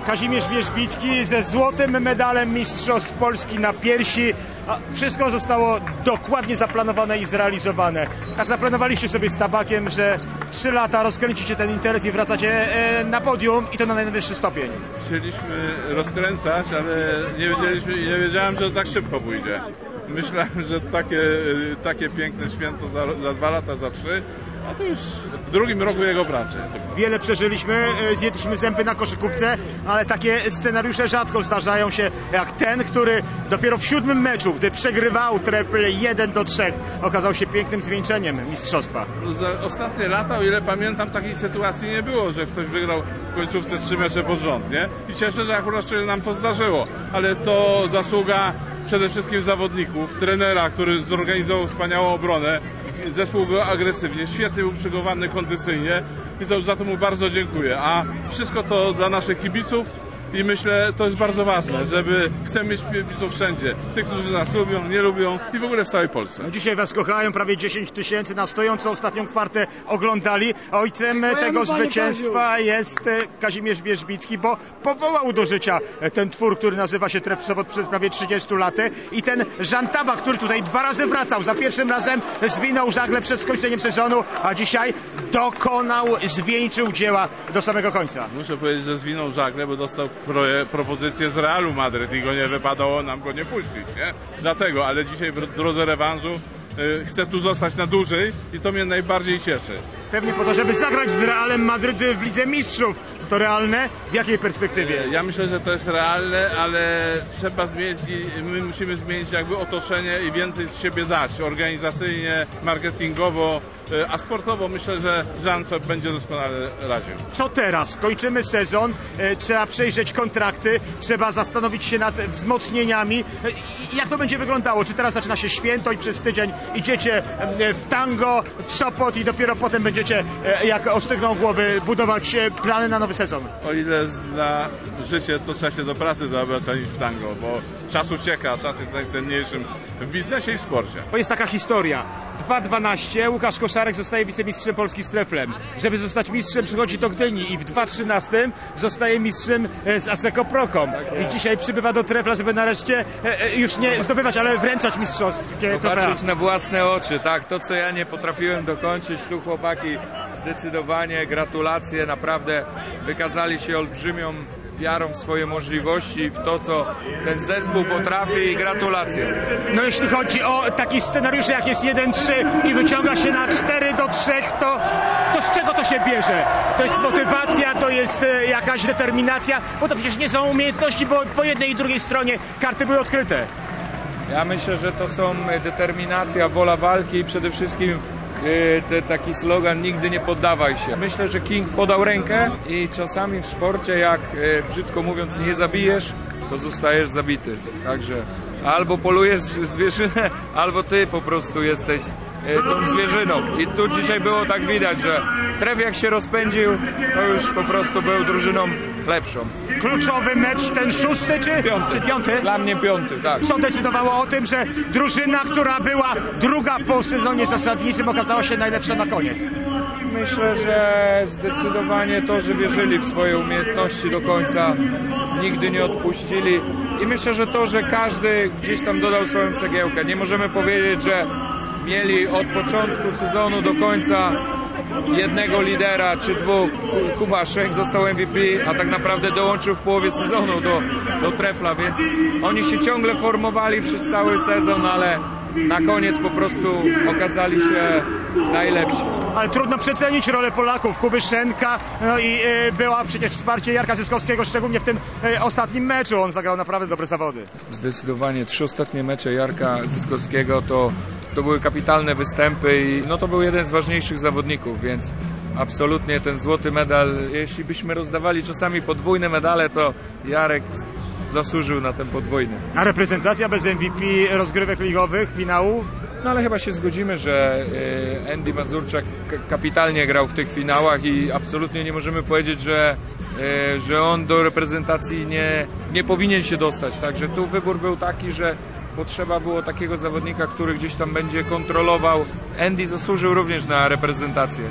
Kazimierz Wierzbicki ze złotym medalem Mistrzostw Polski na piersi. Wszystko zostało dokładnie zaplanowane i zrealizowane. Tak zaplanowaliście sobie z Tabakiem, że 3 lata rozkręcicie ten interes i wracacie na podium i to na najwyższy stopień. Chcieliśmy rozkręcać, ale nie wiedziałem, że to tak szybko pójdzie. Myślałem, że takie piękne święto za 2 lata, za 3, a to już w drugim roku jego pracy. Wiele przeżyliśmy, zjedliśmy zęby na koszykówce, ale takie scenariusze rzadko zdarzają się jak ten, który dopiero w 7. meczu, gdy przegrywał Trefl 1-3, okazał się pięknym zwieńczeniem mistrzostwa. Za ostatnie lata, o ile pamiętam, takiej sytuacji nie było, że ktoś wygrał w końcówce 3 mecze pod rząd, nie? I cieszę się, że akurat się nam to zdarzyło, ale to zasługa przede wszystkim zawodników, trenera, który zorganizował wspaniałą obronę. Zespół był agresywnie, świetnie był przygotowany kondycyjnie i to za to mu bardzo dziękuję. A wszystko to dla naszych kibiców i myślę, to jest bardzo ważne, chcemy mieć kibiców wszędzie. Tych, którzy nas lubią, nie lubią i w ogóle w całej Polsce. No dzisiaj was kochają, prawie 10 000 na stojąco ostatnią kwartę oglądali. Ojcem tego zwycięstwa jest Kazimierz Wierzbicki, bo powołał do życia ten twór, który nazywa się Trefl Sopot przez prawie 30 lat i ten Jan Tabak, który tutaj 2 razy wracał. Za pierwszym razem zwinął żagle przed skończeniem sezonu, a dzisiaj zwieńczył dzieła do samego końca. Muszę powiedzieć, że zwinął żagle, bo dostał propozycję z Realu Madryt i go nie wypadało nam go nie puścić, nie? Dlatego, ale dzisiaj w drodze rewanżu chcę tu zostać na dłużej i to mnie najbardziej cieszy. Pewnie po to, żeby zagrać z Realem Madryt w Lidze Mistrzów. To realne? W jakiej perspektywie? Ja myślę, że to jest realne, ale trzeba zmienić i my musimy zmienić jakby otoczenie i więcej z siebie dać. Organizacyjnie, marketingowo, a sportowo myślę, że Jan sobie będzie doskonale radził. Co teraz? Kończymy sezon, trzeba przejrzeć kontrakty, trzeba zastanowić się nad wzmocnieniami. Jak to będzie wyglądało? Czy teraz zaczyna się święto i przez tydzień idziecie w tango, w Sopot i dopiero potem będziecie, jak ostygną głowy, budować plany na nowy sezon? O ile zna życie, to trzeba się do pracy zabrać, a nie w tango, bo czas ucieka, czas jest najcenniejszym w biznesie i w sporcie. To jest taka historia. 2:12 Łukasz Koszarek zostaje wicemistrzem Polski z Treflem. Żeby zostać mistrzem, przychodzi do Gdyni i w 2:13 zostaje mistrzem z Asseco Procom. I dzisiaj przybywa do Trefla, żeby nareszcie już nie zdobywać, ale wręczać mistrzowskie trofea. Zobaczyć na własne oczy, tak, to co ja nie potrafiłem dokończyć, tu chłopaki zdecydowanie gratulacje, naprawdę wykazali się olbrzymią wiarą w swoje możliwości, w to, co ten zespół potrafi i gratulacje. No jeśli chodzi o takie scenariusze, jak jest 1-3 i wyciąga się na 4-3, to z czego to się bierze? To jest motywacja, to jest jakaś determinacja, bo to przecież nie są umiejętności, bo po jednej i drugiej stronie karty były odkryte. Ja myślę, że to są determinacja, wola walki i przede wszystkim taki slogan nigdy nie poddawaj się. Myślę, że King podał rękę i czasami w sporcie, jak brzydko mówiąc nie zabijesz, to zostajesz zabity. Także albo polujesz zwierzynę, albo ty po prostu jesteś tą zwierzyną. I tu dzisiaj było tak widać, że Trefl jak się rozpędził, to już po prostu był drużyną lepszą. Kluczowy mecz, ten 6. czy 5? Dla mnie 5, tak. Co decydowało o tym, że drużyna, która była druga po sezonie zasadniczym, okazała się najlepsza na koniec? Myślę, że zdecydowanie to, że wierzyli w swoje umiejętności do końca, nigdy nie odpuścili i myślę, że to, że każdy gdzieś tam dodał swoją cegiełkę. Nie możemy powiedzieć, że mieli od początku sezonu do końca jednego lidera czy 2. Kuba Szenk został MVP, a tak naprawdę dołączył w połowie sezonu do Trefla, więc oni się ciągle formowali przez cały sezon, ale na koniec po prostu okazali się najlepsi. Ale trudno przecenić rolę Polaków, Kuby Szenka, no i była przecież wsparcie Jarka Zyskowskiego, szczególnie w tym ostatnim meczu. On zagrał naprawdę dobre zawody. Zdecydowanie 3 ostatnie mecze Jarka Zyskowskiego to były kapitalne występy i no to był jeden z ważniejszych zawodników, więc absolutnie ten złoty medal, jeśli byśmy rozdawali czasami podwójne medale, to Jarek zasłużył na ten podwójny. A reprezentacja bez MVP rozgrywek ligowych, finału? No ale chyba się zgodzimy, że Andy Mazurczak kapitalnie grał w tych finałach i absolutnie nie możemy powiedzieć, że on do reprezentacji nie powinien się dostać. Także tu wybór był taki, że potrzeba było takiego zawodnika, który gdzieś tam będzie kontrolował. Andy zasłużył również na reprezentację.